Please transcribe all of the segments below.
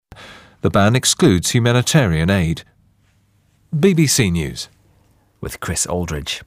The ban excludes humanitarian aid. BBC News. With Chris Aldridge.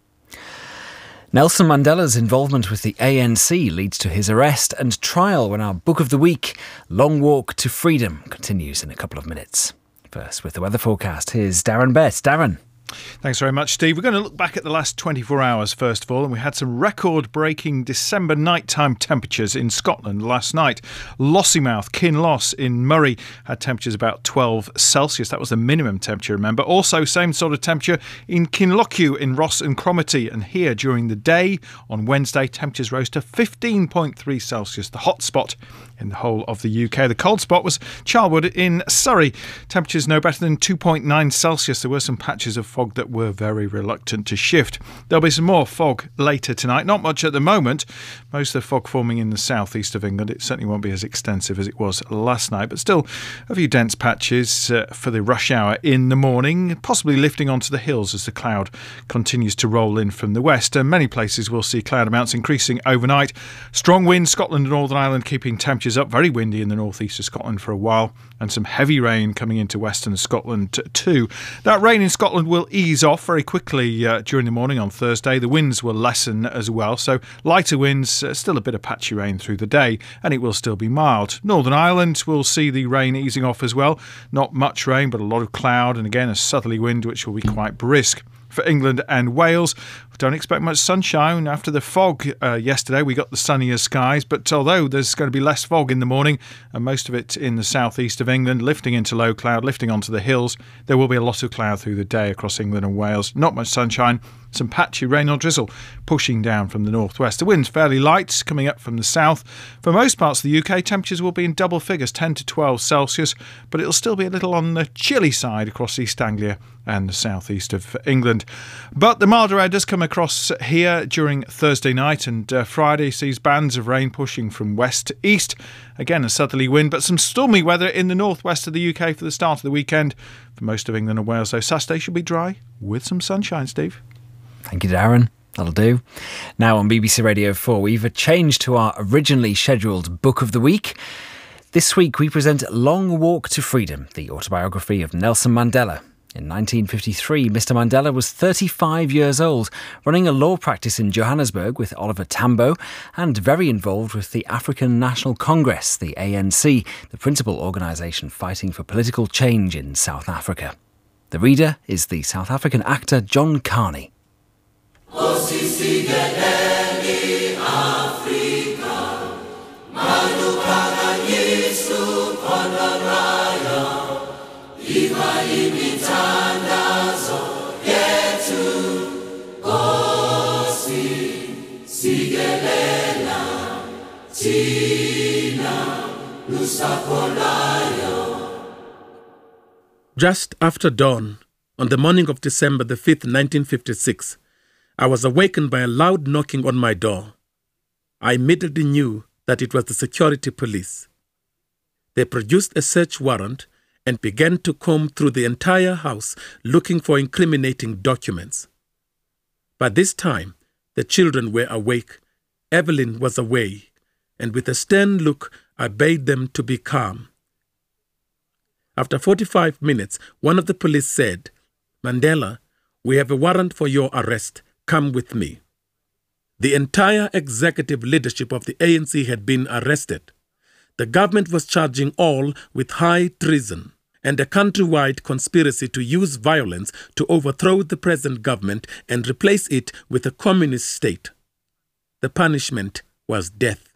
Nelson Mandela's involvement with the ANC leads to his arrest and trial when our Book of the Week, Long Walk to Freedom, continues in a couple of minutes. First, with the weather forecast, here's Darren Bett. Darren. Thanks very much, Steve. We're going to look back at the last 24 hours, first of all, and we had some record-breaking December nighttime temperatures in Scotland last night. Lossiemouth, Kinloss in Murray had temperatures about 12 Celsius. That was the minimum temperature, remember. Also, same sort of temperature in Kinlochew in Ross and Cromarty. And here, during the day, on Wednesday, temperatures rose to 15.3 Celsius, the hot spot in the whole of the UK. The cold spot was Charwood in Surrey. Temperatures no better than 2.9 Celsius. There were some patches of fog that were very reluctant to shift. There'll be some more fog later tonight. Not much at the moment. Most of the fog forming in the southeast of England. It certainly won't be as extensive as it was last night, but still a few dense patches for the rush hour in the morning, possibly lifting onto the hills as the cloud continues to roll in from the west. And many places will see cloud amounts increasing overnight. Strong winds, Scotland and Northern Ireland keeping temperatures up. Very windy in the northeast of Scotland for a while, and some heavy rain coming into western Scotland too. That rain in Scotland will ease off very quickly during the morning on Thursday. The winds will lessen as well, so lighter winds, still a bit of patchy rain through the day, and it will still be mild. Northern Ireland will see the rain easing off as well. Not much rain, but a lot of cloud, and again a southerly wind which will be quite brisk. For England and Wales, don't expect much sunshine. After the fog yesterday, we got the sunnier skies, but although there's going to be less fog in the morning, and most of it in the southeast of England, lifting into low cloud, lifting onto the hills, there will be a lot of cloud through the day across England and Wales. Not much sunshine, some patchy rain or drizzle pushing down from the northwest. The wind's fairly light, coming up from the south. For most parts of the UK, temperatures will be in double figures, 10 to 12 Celsius, but it'll still be a little on the chilly side across East Anglia and the southeast of England. But the milder air does come across here during Thursday night, and Friday sees bands of rain pushing from west to east. Again, a southerly wind, but some stormy weather in the northwest of the UK for the start of the weekend. For most of England and Wales, though, Saturday should be dry with some sunshine, Steve. Thank you, Darren. That'll do. Now on BBC Radio 4, we've a change to our originally scheduled Book of the Week. This week we present Long Walk to Freedom, the autobiography of Nelson Mandela. In 1953, Mr Mandela was 35 years old, running a law practice in Johannesburg with Oliver Tambo, and very involved with the African National Congress, the ANC, the principal organisation fighting for political change in South Africa. The reader is the South African actor John Carney. Just after dawn, on the morning of December the 5th, 1956, I was awakened by a loud knocking on my door. I immediately knew that it was the security police. They produced a search warrant and began to comb through the entire house looking for incriminating documents. By this time, the children were awake, Evelyn was away, and with a stern look, I bade them to be calm. After 45 minutes, one of the police said, "Mandela, we have a warrant for your arrest. Come with me." The entire executive leadership of the ANC had been arrested. The government was charging all with high treason and a countrywide conspiracy to use violence to overthrow the present government and replace it with a communist state. The punishment was death.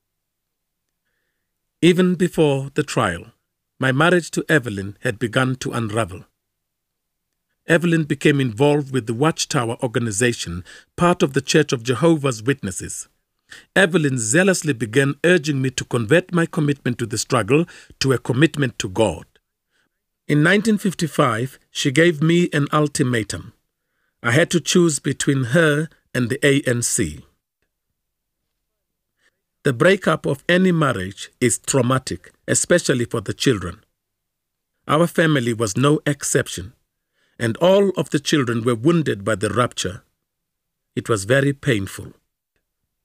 Even before the trial, my marriage to Evelyn had begun to unravel. Evelyn became involved with the Watchtower organization, part of the Church of Jehovah's Witnesses. Evelyn zealously began urging me to convert my commitment to the struggle to a commitment to God. In 1955, she gave me an ultimatum. I had to choose between her and the ANC. The breakup of any marriage is traumatic, especially for the children. Our family was no exception, and all of the children were wounded by the rupture. It was very painful.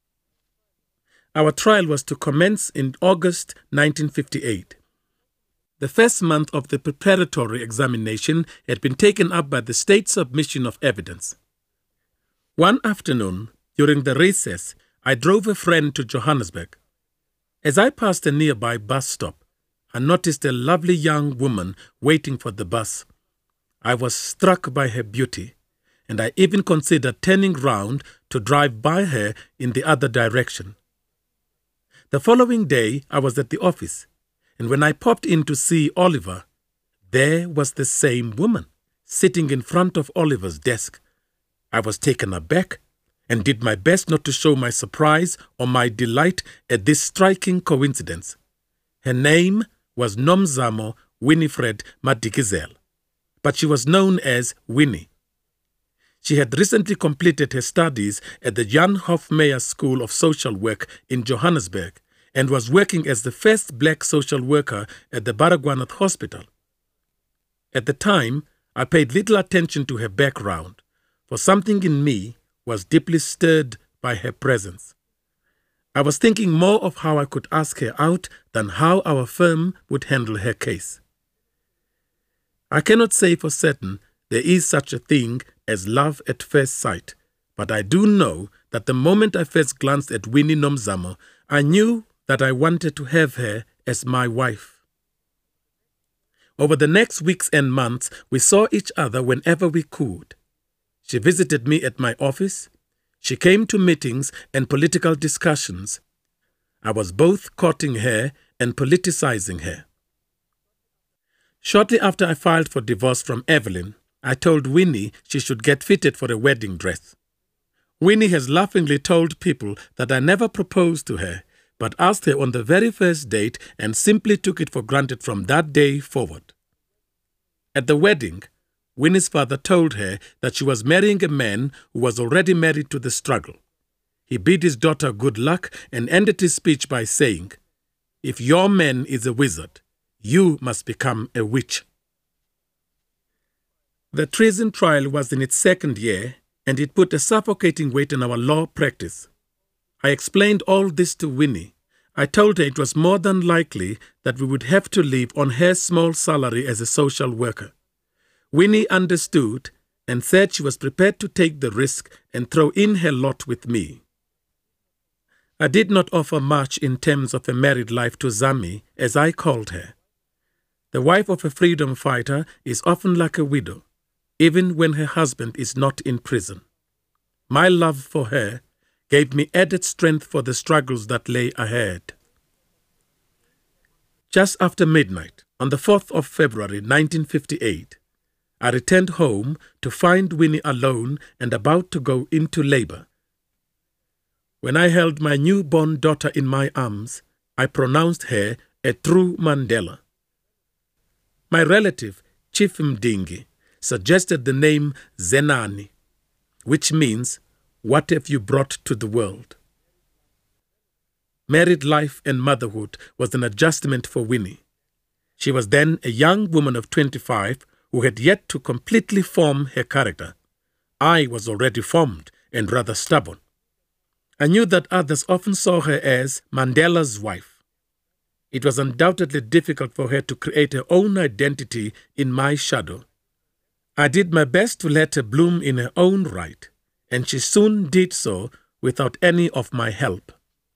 Our trial was to commence in August 1958. The first month of the preparatory examination had been taken up by the state submission of evidence. One afternoon, during the recess, I drove a friend to Johannesburg. As I passed a nearby bus stop, I noticed a lovely young woman waiting for the bus. I was struck by her beauty, and I even considered turning round to drive by her in the other direction. The following day, I was at the office, and when I popped in to see Oliver, there was the same woman, sitting in front of Oliver's desk. I was taken aback and did my best not to show my surprise or my delight at this striking coincidence. Her name was Nomzamo Winifred Madikizela, but she was known as Winnie. She had recently completed her studies at the Jan Hofmeyr School of Social Work in Johannesburg and was working as the first black social worker at the Baragwanath Hospital. At the time, I paid little attention to her background, for something in me was deeply stirred by her presence. I was thinking more of how I could ask her out than how our firm would handle her case. I cannot say for certain there is such a thing as love at first sight, but I do know that the moment I first glanced at Winnie Nomzamo, I knew that I wanted to have her as my wife. Over the next weeks and months, we saw each other whenever we could. She visited me at my office. She came to meetings and political discussions. I was both courting her and politicizing her. Shortly after I filed for divorce from Evelyn, I told Winnie she should get fitted for a wedding dress. Winnie has laughingly told people that I never proposed to her, but asked her on the very first date and simply took it for granted from that day forward. At the wedding, Winnie's father told her that she was marrying a man who was already married to the struggle. He bid his daughter good luck and ended his speech by saying, "If your man is a wizard, you must become a witch." The treason trial was in its second year, and it put a suffocating weight on our law practice. I explained all this to Winnie. I told her it was more than likely that we would have to live on her small salary as a social worker. Winnie understood and said she was prepared to take the risk and throw in her lot with me. I did not offer much in terms of a married life to Zami, as I called her. The wife of a freedom fighter is often like a widow, even when her husband is not in prison. My love for her gave me added strength for the struggles that lay ahead. Just after midnight, on the 4th of February 1958, I returned home to find Winnie alone and about to go into labor. When I held my newborn daughter in my arms, I pronounced her a true Mandela. My relative, Chief Mdingi, suggested the name Zenani, which means, "What have you brought to the world?" Married life and motherhood was an adjustment for Winnie. She was then a young woman of 25 who had yet to completely form her character. I was already formed and rather stubborn. I knew that others often saw her as Mandela's wife. It was undoubtedly difficult for her to create her own identity in my shadow. I did my best to let her bloom in her own right, and she soon did so without any of my help.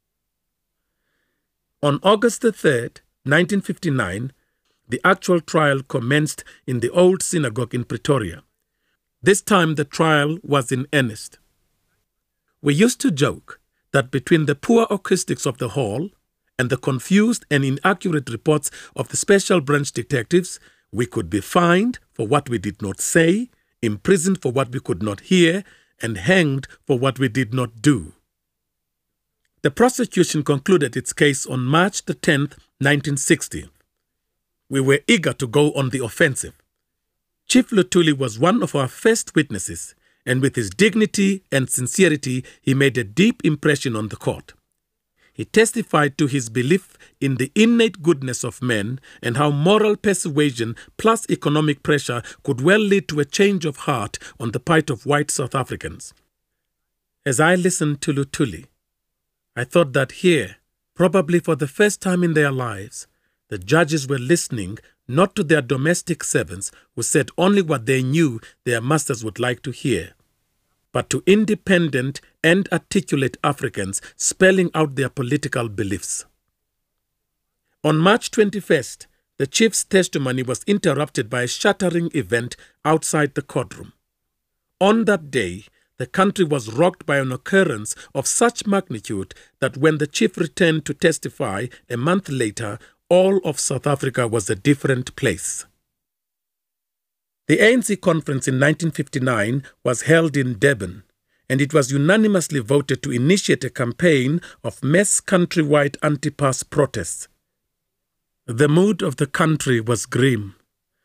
On August the 3rd, 1959, the actual trial commenced in the old synagogue in Pretoria. This time the trial was in earnest. We used to joke that between the poor acoustics of the hall and the confused and inaccurate reports of the special branch detectives, we could be fined for what we did not say, imprisoned for what we could not hear, and hanged for what we did not do. The prosecution concluded its case on March the 10th, 1960. We were eager to go on the offensive. Chief Luthuli was one of our first witnesses, and with his dignity and sincerity, he made a deep impression on the court. He testified to his belief in the innate goodness of men and how moral persuasion plus economic pressure could well lead to a change of heart on the part of white South Africans. As I listened to Luthuli, I thought that here, probably for the first time in their lives, the judges were listening not to their domestic servants who said only what they knew their masters would like to hear, but to independent and articulate Africans spelling out their political beliefs. On March 21st, the chief's testimony was interrupted by a shattering event outside the courtroom. On that day, the country was rocked by an occurrence of such magnitude that when the chief returned to testify a month later, all of South Africa was a different place. The ANC conference in 1959 was held in Durban, and it was unanimously voted to initiate a campaign of mass countrywide anti-pass protests. The mood of the country was grim.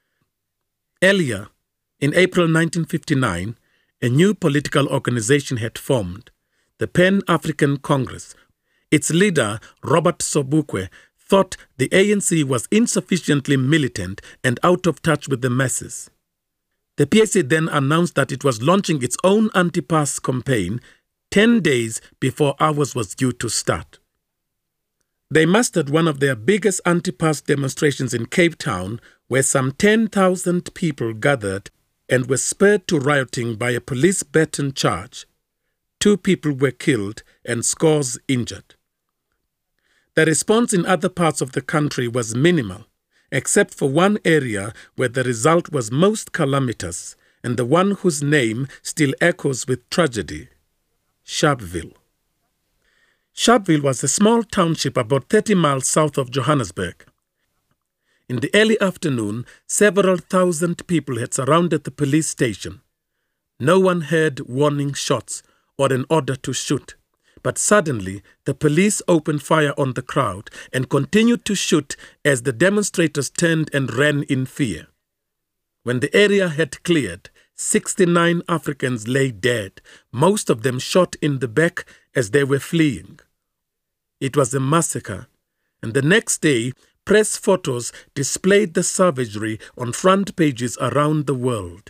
Earlier, in April 1959, a new political organization had formed, the Pan-African Congress. Its leader, Robert Sobukwe, thought the ANC was insufficiently militant and out of touch with the masses. The PAC then announced that it was launching its own anti-pass campaign 10 days before ours was due to start. They mustered one of their biggest anti-pass demonstrations in Cape Town, where some 10,000 people gathered and were spurred to rioting by a police baton charge. 2 people were killed and scores injured. The response in other parts of the country was minimal, except for one area where the result was most calamitous, and the one whose name still echoes with tragedy: Sharpeville. Sharpeville was a small township about 30 miles south of Johannesburg. In the early afternoon, several thousand people had surrounded the police station. No one heard warning shots or an order to shoot, but suddenly the police opened fire on the crowd and continued to shoot as the demonstrators turned and ran in fear. When the area had cleared, 69 Africans lay dead, most of them shot in the back as they were fleeing. It was a massacre, and the next day, press photos displayed the savagery on front pages around the world.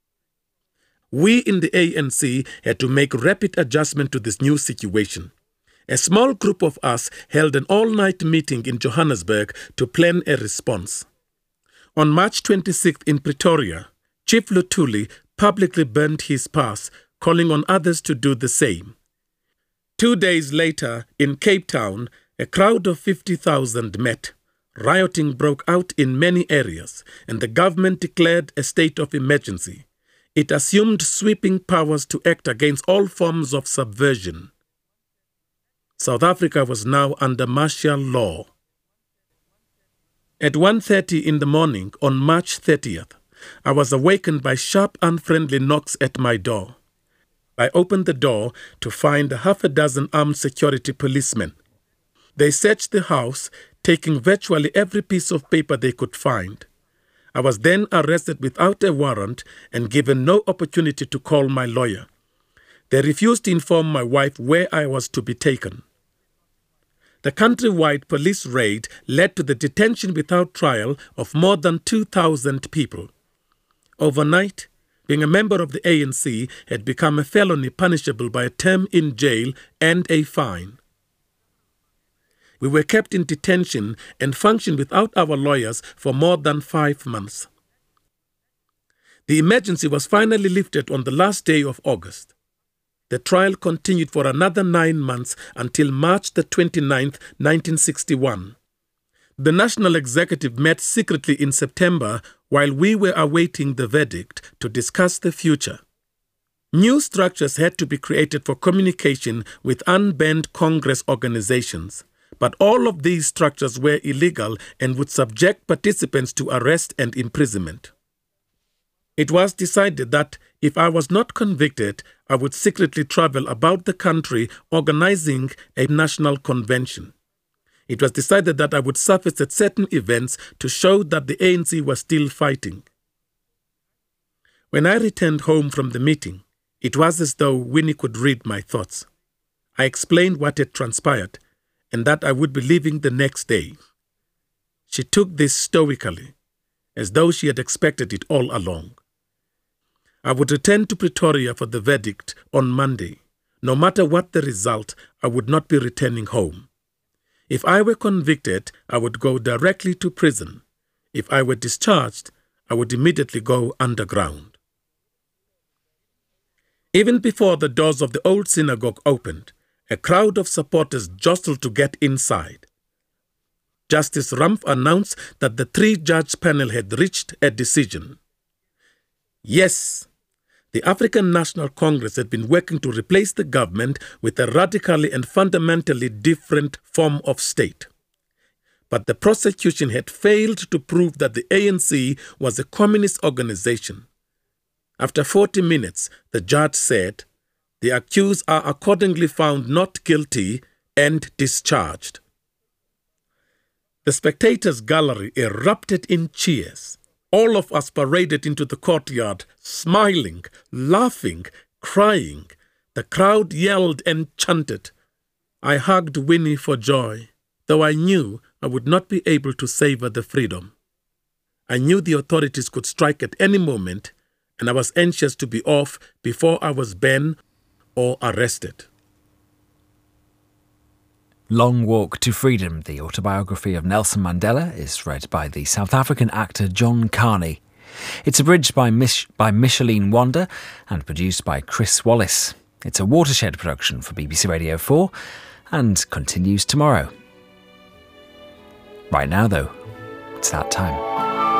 We in the ANC had to make rapid adjustment to this new situation. A small group of us held an all-night meeting in Johannesburg to plan a response. On March 26th in Pretoria, Chief Luthuli publicly burned his pass, calling on others to do the same. 2 days later, in Cape Town, a crowd of 50,000 met. Rioting broke out in many areas, and the government declared a state of emergency. It assumed sweeping powers to act against all forms of subversion. South Africa was now under martial law. At 1:30 in the morning on March 30th, I was awakened by sharp, unfriendly knocks at my door. I opened the door to find half a dozen armed security policemen. They searched the house, taking virtually every piece of paper they could find. I was then arrested without a warrant and given no opportunity to call my lawyer. They refused to inform my wife where I was to be taken. The countrywide police raid led to the detention without trial of more than 2,000 people. Overnight, being a member of the ANC had become a felony punishable by a term in jail and a fine. We were kept in detention and functioned without our lawyers for more than 5 months. The emergency was finally lifted on the last day of August. The trial continued for another 9 months until March the 29th, 1961. The National Executive met secretly in September while we were awaiting the verdict to discuss the future. New structures had to be created for communication with unbanned Congress organizations, but all of these structures were illegal and would subject participants to arrest and imprisonment. It was decided that if I was not convicted, I would secretly travel about the country organizing a national convention. It was decided that I would surface at certain events to show that the ANC was still fighting. When I returned home from the meeting, it was as though Winnie could read my thoughts. I explained what had transpired and that I would be leaving the next day. She took this stoically, as though she had expected it all along. I would return to Pretoria for the verdict on Monday. No matter what the result, I would not be returning home. If I were convicted, I would go directly to prison. If I were discharged, I would immediately go underground. Even before the doors of the old synagogue opened, a crowd of supporters jostled to get inside. Justice Rumpf announced that the three-judge panel had reached a decision. Yes, the African National Congress had been working to replace the government with a radically and fundamentally different form of state. But the prosecution had failed to prove that the ANC was a communist organization. After 40 minutes, the judge said, "The accused are accordingly found not guilty and discharged." The spectators' gallery erupted in cheers. All of us paraded into the courtyard, smiling, laughing, crying. The crowd yelled and chanted. I hugged Winnie for joy, though I knew I would not be able to savor the freedom. I knew the authorities could strike at any moment, and I was anxious to be off before I was banned or arrested. Long Walk to Freedom, the autobiography of Nelson Mandela, is read by the South African actor John Carney. It's abridged by Micheline Wander and produced by Chris Wallace. It's a Watershed production for BBC Radio 4 and continues tomorrow. Right now, though, it's that time.